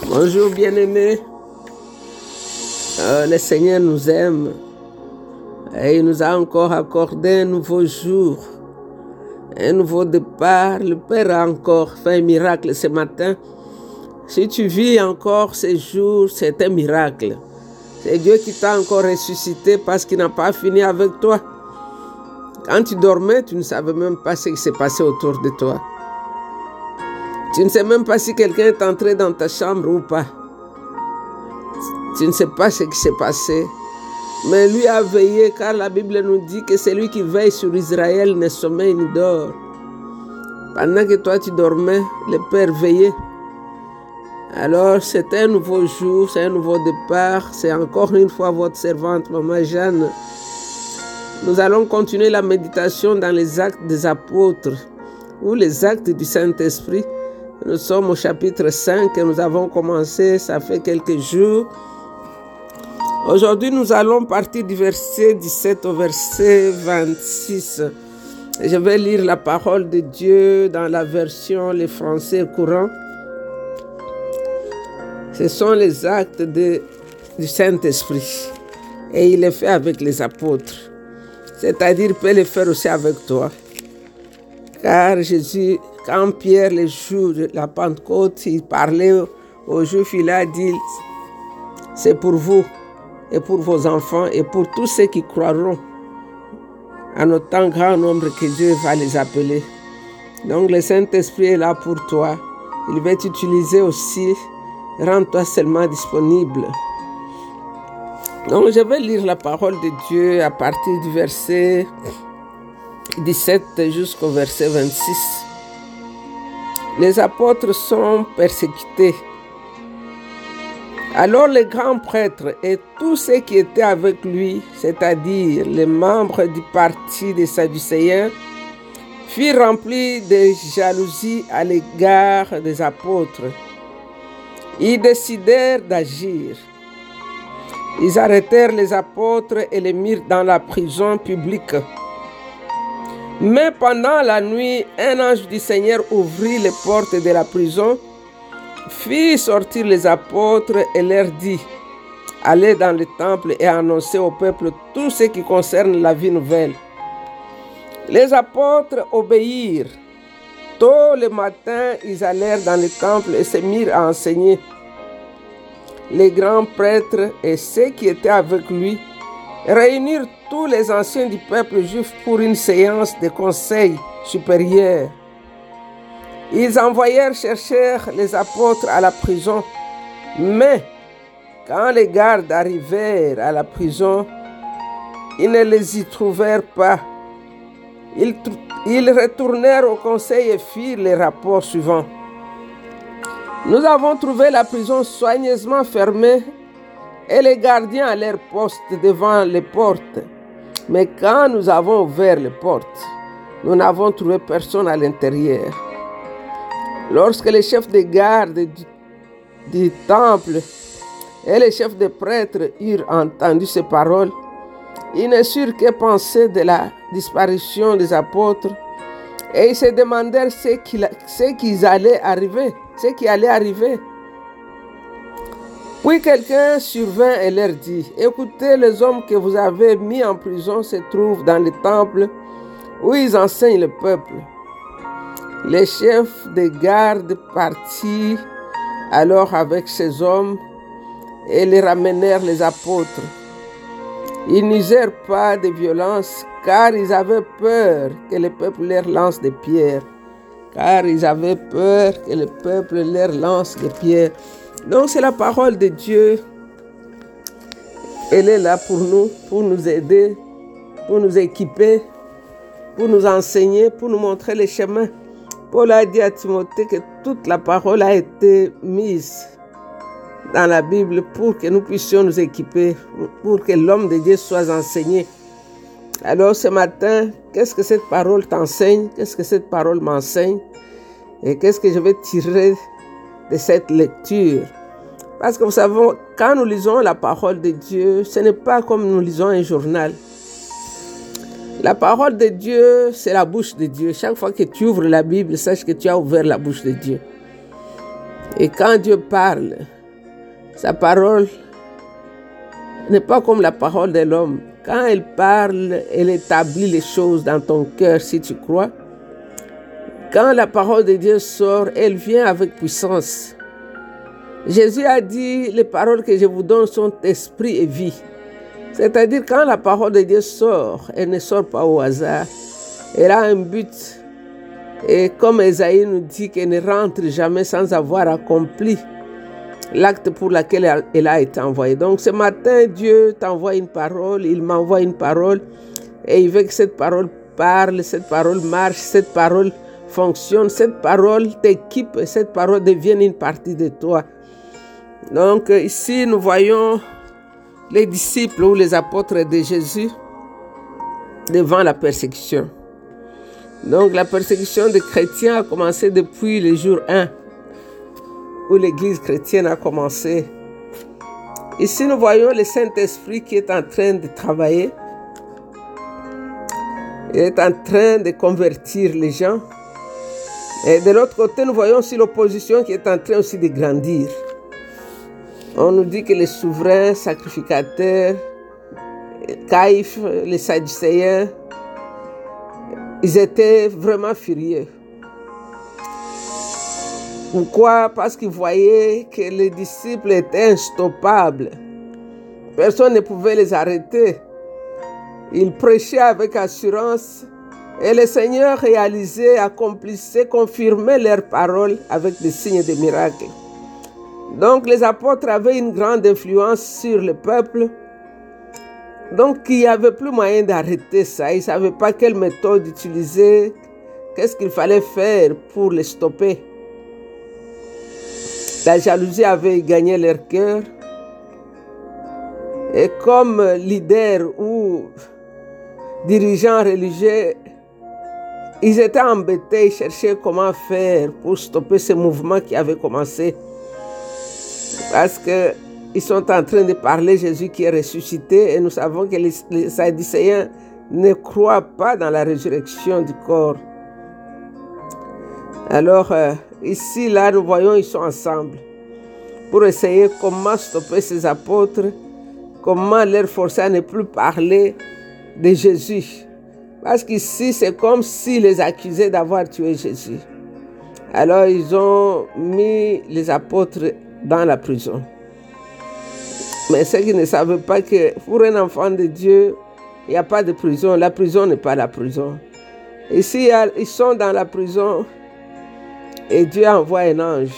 Bonjour bien-aimés. Le Seigneur nous aime et il nous a encore accordé un nouveau jour, un nouveau départ. Le Père a encore fait un miracle ce matin. Si tu vis encore ces jours, c'est un miracle. C'est Dieu qui t'a encore ressuscité parce qu'il n'a pas fini avec toi. Quand tu dormais, tu ne savais même pas ce qui s'est passé autour de toi. Tu ne sais même pas si quelqu'un est entré dans ta chambre ou pas. Tu ne sais pas ce qui s'est passé. Mais lui a veillé, car la Bible nous dit que celui qui veille sur Israël ne sommeille ni dort. Pendant que toi tu dormais, le Père veillait. Alors c'est un nouveau jour, c'est un nouveau départ. C'est encore une fois votre servante, Maman Jeanne. Nous allons continuer la méditation dans les actes des apôtres ou les actes du Saint-Esprit. Nous sommes au chapitre 5 et nous avons commencé, ça fait quelques jours. Aujourd'hui, nous allons partir du verset 17 au verset 26. Je vais lire la parole de Dieu dans la version les Français courant. Ce sont les actes du Saint-Esprit et il est fait avec les apôtres. C'est-à-dire, il peut le faire aussi avec toi. Car Jésus, quand Pierre, le jour de la Pentecôte, il parlait aux Juifs, il a dit, c'est pour vous et pour vos enfants et pour tous ceux qui croiront en autant grand nombre que Dieu va les appeler. Donc le Saint-Esprit est là pour toi. Il va t'utiliser aussi. Rends-toi seulement disponible. Donc je vais lire la parole de Dieu à partir du verset 17 jusqu'au verset 26. Les apôtres sont persécutés. Alors les grands prêtres et tous ceux qui étaient avec lui, c'est-à-dire les membres du parti des Sadducéens, furent remplis de jalousie à l'égard des apôtres. Ils décidèrent d'agir. Ils arrêtèrent les apôtres et les mirent dans la prison publique. Mais pendant la nuit, un ange du Seigneur ouvrit les portes de la prison, fit sortir les apôtres et leur dit, « Allez dans le temple et annoncez au peuple tout ce qui concerne la vie nouvelle. » Les apôtres obéirent. Tôt le matin, ils allèrent dans le temple et se mirent à enseigner. Les grands prêtres et ceux qui étaient avec lui réunirent tous les anciens du peuple juif pour une séance de conseil supérieur. Ils envoyèrent chercher les apôtres à la prison, mais quand les gardes arrivèrent à la prison, ils ne les y trouvèrent pas. Ils retournèrent au conseil et firent les rapports suivants. Nous avons trouvé la prison soigneusement fermée et les gardiens à leur poste devant les portes. Mais quand nous avons ouvert les portes, nous n'avons trouvé personne à l'intérieur. Lorsque les chefs de garde du temple et les chefs des prêtres eurent entendu ces paroles, ils ne surent que penser de la disparition des apôtres et ils se demandèrent ce qui allait arriver. Puis quelqu'un survint et leur dit, « Écoutez, les hommes que vous avez mis en prison se trouvent dans le temple où ils enseignent le peuple. » Les chefs de garde partirent alors avec ces hommes et les ramenèrent les apôtres. Ils n'usèrent pas de violence car ils avaient peur que le peuple leur lance des pierres. Donc c'est la parole de Dieu. Elle est là pour nous, pour nous aider, pour nous équiper, pour nous enseigner, pour nous montrer les chemins. Paul a dit à Timothée que toute la parole a été mise dans la Bible pour que nous puissions nous équiper, pour que l'homme de Dieu soit enseigné. Alors ce matin, qu'est-ce que cette parole t'enseigne? Qu'est-ce que cette parole m'enseigne? Et qu'est-ce que je vais tirer de cette lecture? Parce que vous savez, quand nous lisons la parole de Dieu, ce n'est pas comme nous lisons un journal. La parole de Dieu, c'est la bouche de Dieu. Chaque fois que tu ouvres la Bible, sache que tu as ouvert la bouche de Dieu. Et quand Dieu parle, Sa parole n'est pas comme la parole de l'homme. Quand elle parle, elle établit les choses dans ton cœur si tu crois. Quand la parole de Dieu sort, elle vient avec puissance. Jésus a dit, les paroles que je vous donne sont esprit et vie. C'est-à-dire, quand la parole de Dieu sort, elle ne sort pas au hasard. Elle a un but. Et comme Esaïe nous dit qu'elle ne rentre jamais sans avoir accompli l'acte pour lequel elle a été envoyée. Donc ce matin, Dieu t'envoie une parole, il m'envoie une parole, et il veut que cette parole parle, cette parole marche, cette parole fonctionne, cette parole t'équipe, et cette parole devienne une partie de toi. Donc ici, nous voyons les disciples ou les apôtres de Jésus devant la persécution. Donc la persécution des chrétiens a commencé depuis le jour 1 où l'église chrétienne a commencé. Ici nous voyons le Saint-Esprit qui est en train de travailler. Il est en train de convertir les gens. Et de l'autre côté nous voyons aussi l'opposition qui est en train aussi de grandir. On nous dit que les souverains sacrificateurs, Caïphe, les Sadducéens, ils étaient vraiment furieux. Pourquoi? Parce qu'ils voyaient que les disciples étaient instoppables. Personne ne pouvait les arrêter. Ils prêchaient avec assurance et le Seigneur réalisait, accomplissait, confirmait leurs paroles avec des signes et des miracles. Donc les apôtres avaient une grande influence sur le peuple. Donc il n'y avait plus moyen d'arrêter ça. Ils ne savaient pas quelle méthode utiliser, qu'est-ce qu'il fallait faire pour les stopper. La jalousie avait gagné leur cœur. Et comme leaders ou dirigeants religieux, ils étaient embêtés, ils cherchaient comment faire pour stopper ce mouvement qui avait commencé. Parce qu'ils sont en train de parler Jésus qui est ressuscité et nous savons que les Sadducéens ne croient pas dans la résurrection du corps. Alors ici, là, nous voyons, ils sont ensemble pour essayer comment stopper ces apôtres, comment leur forcer à ne plus parler de Jésus. Parce qu'ici, c'est comme s'ils les accusaient d'avoir tué Jésus. Alors, ils ont mis les apôtres dans la prison. Mais ceux qui ne savaient pas que pour un enfant de Dieu, il n'y a pas de prison. La prison n'est pas la prison. Ici, ils sont dans la prison et Dieu envoie un ange.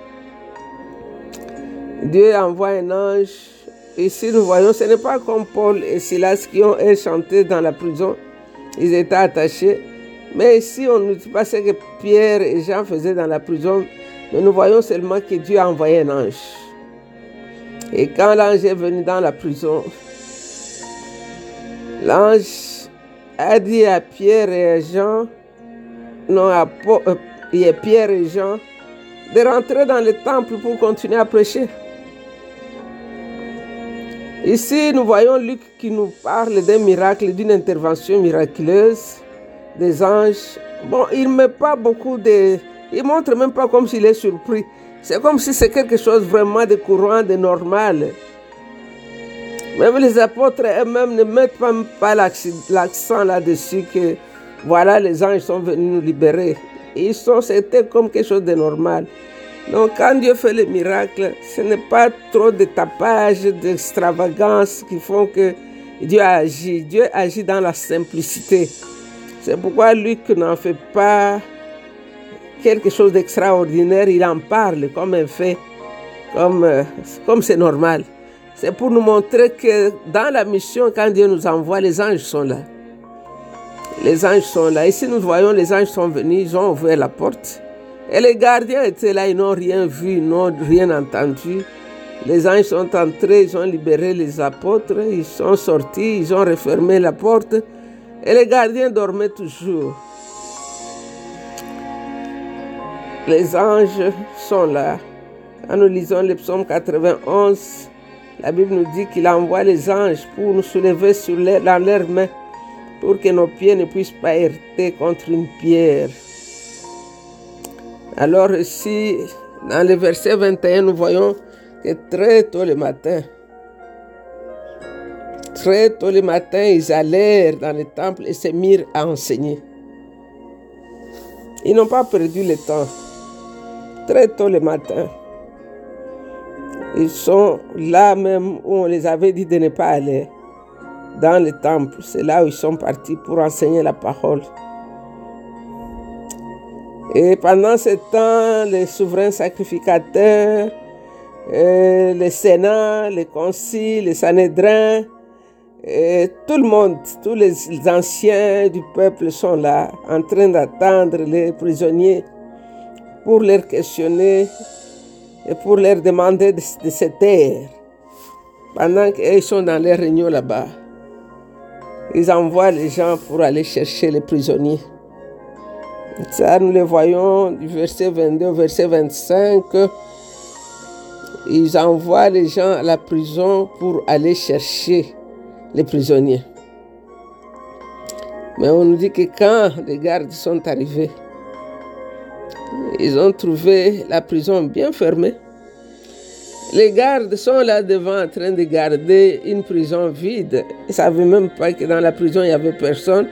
Dieu envoie un ange. Ici, nous voyons, ce n'est pas comme Paul et Silas qui ont chanté dans la prison. Ils étaient attachés. Mais ici, on ne dit pas ce que Pierre et Jean faisaient dans la prison. Mais nous voyons seulement que Dieu a envoyé un ange. Et quand l'ange est venu dans la prison, l'ange a dit à Pierre et à Jean, non, Pierre et Jean, de rentrer dans le temple pour continuer à prêcher. Ici, nous voyons Luc qui nous parle d'un miracle, d'une intervention miraculeuse des anges. Bon, il ne met pas beaucoup de... Il ne montre même pas comme s'il est surpris. C'est comme si c'est quelque chose vraiment de courant, de normal. Même les apôtres eux-mêmes ne mettent pas l'accent là-dessus que voilà, les anges sont venus nous libérer. C'était comme quelque chose de normal. Donc quand Dieu fait les miracles, ce n'est pas trop de tapage, d'extravagance qui font que Dieu agit. Dieu agit dans la simplicité. C'est pourquoi Luc n'en fait pas quelque chose d'extraordinaire, il en parle comme un fait, comme c'est normal. C'est pour nous montrer que dans la mission, quand Dieu nous envoie, les anges sont là. Les anges sont là. Ici, nous voyons, les anges sont venus, ils ont ouvert la porte. Et les gardiens étaient là, ils n'ont rien vu, ils n'ont rien entendu. Les anges sont entrés, ils ont libéré les apôtres, ils sont sortis, ils ont refermé la porte. Et les gardiens dormaient toujours. Les anges sont là. Quand nous lisons le psaume 91, la Bible nous dit qu'il envoie les anges pour nous soulever dans leurs mains, pour que nos pieds ne puissent pas heurter contre une pierre. Alors ici, dans le verset 21, nous voyons que très tôt le matin, ils allèrent dans le temple et se mirent à enseigner. Ils n'ont pas perdu le temps. Très tôt le matin, ils sont là même où on les avait dit de ne pas aller, dans le temple. C'est là où ils sont partis pour enseigner la parole. Et pendant ce temps, les souverains sacrificateurs, les sénats, les conciles, les sanhédrins, et tout le monde, tous les anciens du peuple sont là, en train d'attendre les prisonniers pour leur questionner et pour leur demander de se taire. Pendant qu'ils sont dans les réunions là-bas, ils envoient les gens pour aller chercher les prisonniers. Ça, nous le voyons du verset 22 au verset 25. Ils envoient les gens à la prison pour aller chercher les prisonniers. Mais on nous dit que quand les gardes sont arrivés, ils ont trouvé la prison bien fermée. Les gardes sont là devant en train de garder une prison vide. Ils ne savaient même pas que dans la prison il n'y avait personne.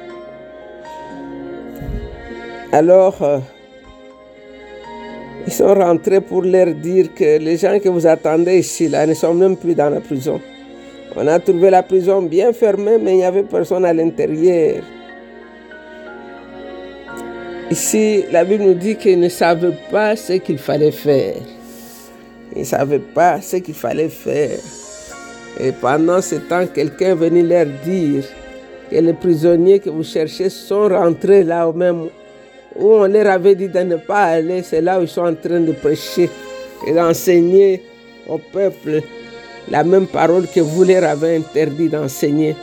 Alors, ils sont rentrés pour leur dire que les gens que vous attendez ici, là, ne sont même plus dans la prison. On a trouvé la prison bien fermée, mais il n'y avait personne à l'intérieur. Ici, la Bible nous dit qu'ils ne savaient pas ce qu'il fallait faire. Ils ne savaient pas ce qu'il fallait faire. Et pendant ce temps, quelqu'un est venu leur dire que les prisonniers que vous cherchez sont rentrés là au même où on leur avait dit de ne pas aller. C'est là où ils sont en train de prêcher et d'enseigner au peuple la même parole que vous leur avez interdit d'enseigner.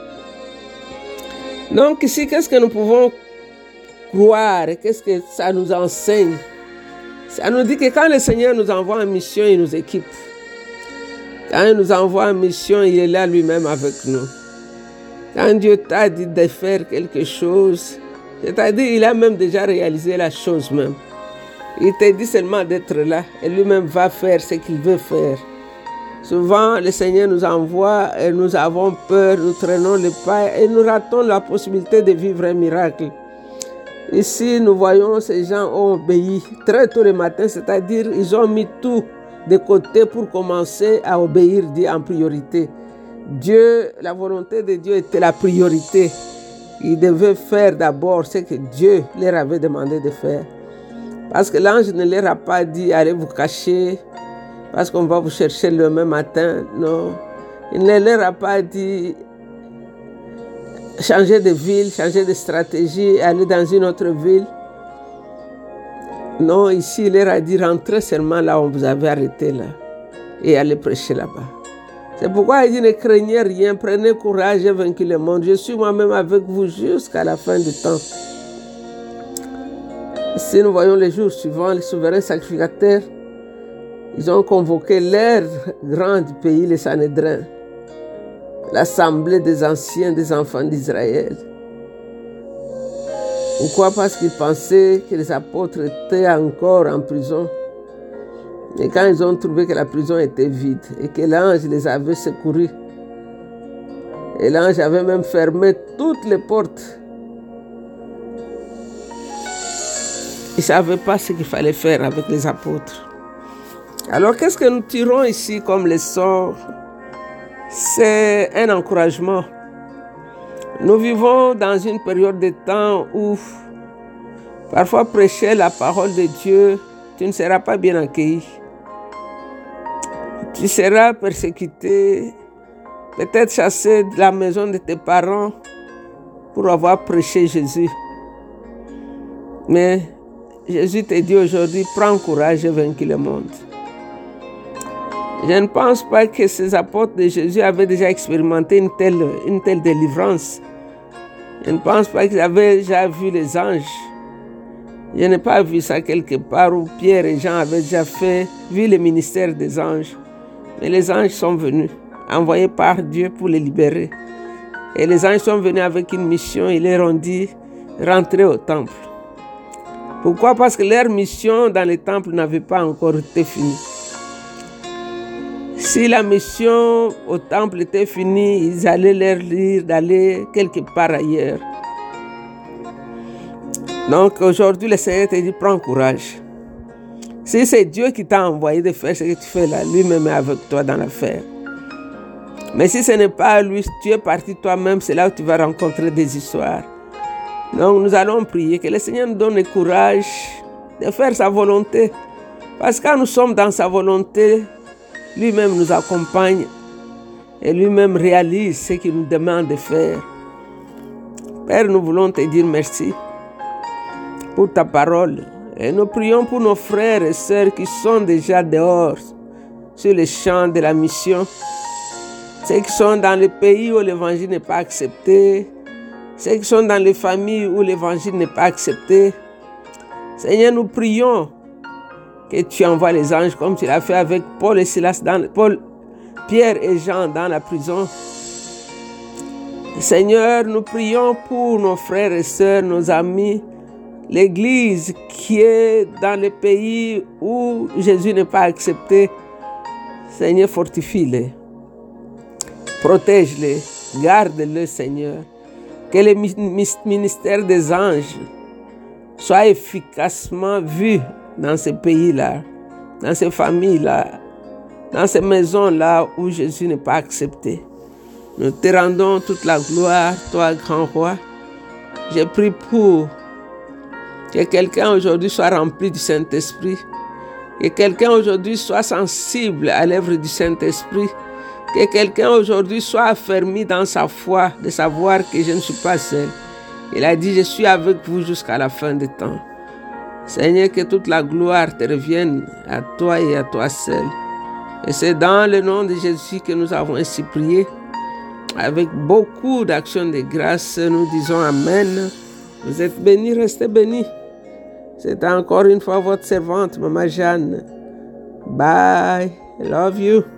Donc ici, qu'est-ce que nous pouvons croire? Qu'est-ce que ça nous enseigne? Ça nous dit que quand le Seigneur nous envoie en mission, il nous équipe. Quand il nous envoie en mission, il est là lui-même avec nous. Quand Dieu t'a dit de faire quelque chose, c'est-à-dire il a même déjà réalisé la chose même. Il t'a dit seulement d'être là et lui-même va faire ce qu'il veut faire. Souvent, le Seigneur nous envoie et nous avons peur, nous traînons le pas et nous ratons la possibilité de vivre un miracle. Ici, nous voyons ces gens ont obéi très tôt le matin, c'est-à-dire ils ont mis tout de côté pour commencer à obéir Dieu en priorité. Dieu, la volonté de Dieu était la priorité. Ils devaient faire d'abord ce que Dieu leur avait demandé de faire. Parce que l'ange ne leur a pas dit allez vous cacher parce qu'on va vous chercher le même matin. Non, il ne leur a pas dit changer de ville, changer de stratégie, aller dans une autre ville. Non, ici, il leur a dit rentrez seulement là où vous avez arrêté là et allez prêcher là-bas. C'est pourquoi il dit ne craignez rien, prenez courage et vainquez le monde. Je suis moi-même avec vous jusqu'à la fin du temps. Ici, nous voyons les jours suivants, les souverains sacrificateurs, ils ont convoqué l'air grand du pays, les Sanhédrins, l'assemblée des anciens des enfants d'Israël. Pourquoi? Parce qu'ils pensaient que les apôtres étaient encore en prison. Et quand ils ont trouvé que la prison était vide et que l'ange les avait secourus, et l'ange avait même fermé toutes les portes, ils ne savaient pas ce qu'il fallait faire avec les apôtres. Alors qu'est-ce que nous tirons ici comme leçon? C'est un encouragement. Nous vivons dans une période de temps où parfois prêcher la parole de Dieu, tu ne seras pas bien accueilli. Tu seras persécuté, peut-être chassé de la maison de tes parents pour avoir prêché Jésus. Mais Jésus te dit aujourd'hui, prends courage et vainquis le monde. Je ne pense pas que ces apôtres de Jésus avaient déjà expérimenté une telle délivrance. Je ne pense pas qu'ils avaient déjà vu les anges. Je n'ai pas vu ça quelque part où Pierre et Jean avaient déjà vu le ministère des anges. Mais les anges sont venus, envoyés par Dieu pour les libérer. Et les anges sont venus avec une mission, ils leur ont dit, rentrez au temple. Pourquoi? Parce que leur mission dans le temple n'avait pas encore été finie. Si la mission au temple était finie, ils allaient leur dire d'aller quelque part ailleurs. Donc aujourd'hui, le Seigneur te dit, prends courage. Si c'est Dieu qui t'a envoyé de faire ce que tu fais là, lui-même est avec toi dans l'affaire. Mais si ce n'est pas lui, tu es parti toi-même, c'est là où tu vas rencontrer des histoires. Donc nous allons prier que le Seigneur nous donne le courage de faire sa volonté. Parce que quand nous sommes dans sa volonté, lui-même nous accompagne et lui-même réalise ce qu'il nous demande de faire. Père, nous voulons te dire merci pour ta parole. Et nous prions pour nos frères et sœurs qui sont déjà dehors sur le champ de la mission. Ceux qui sont dans les pays où l'évangile n'est pas accepté. Ceux qui sont dans les familles où l'évangile n'est pas accepté. Seigneur, nous prions que tu envoies les anges comme tu l'as fait avec Paul et Silas, Pierre et Jean dans la prison. Seigneur, nous prions pour nos frères et sœurs, nos amis, l'Église qui est dans les pays où Jésus n'est pas accepté. Seigneur, fortifie-les, protège-les, garde-les, Seigneur. Que le ministère des anges soit efficacement vu dans ces pays-là, dans ces familles-là, dans ces maisons-là où Jésus n'est pas accepté. Nous te rendons toute la gloire, toi, grand roi. Je prie pour que quelqu'un aujourd'hui soit rempli du Saint-Esprit, que quelqu'un aujourd'hui soit sensible à l'œuvre du Saint-Esprit, que quelqu'un aujourd'hui soit affermi dans sa foi, de savoir que je ne suis pas seul. Il a dit, je suis avec vous jusqu'à la fin des temps. Seigneur, que toute la gloire te revienne à toi et à toi seul. Et c'est dans le nom de Jésus que nous avons ainsi prié. Avec beaucoup d'actions de grâce, nous disons Amen. Vous êtes bénis, restez bénis. C'est encore une fois votre servante, Maman Jeanne. Bye. I love you.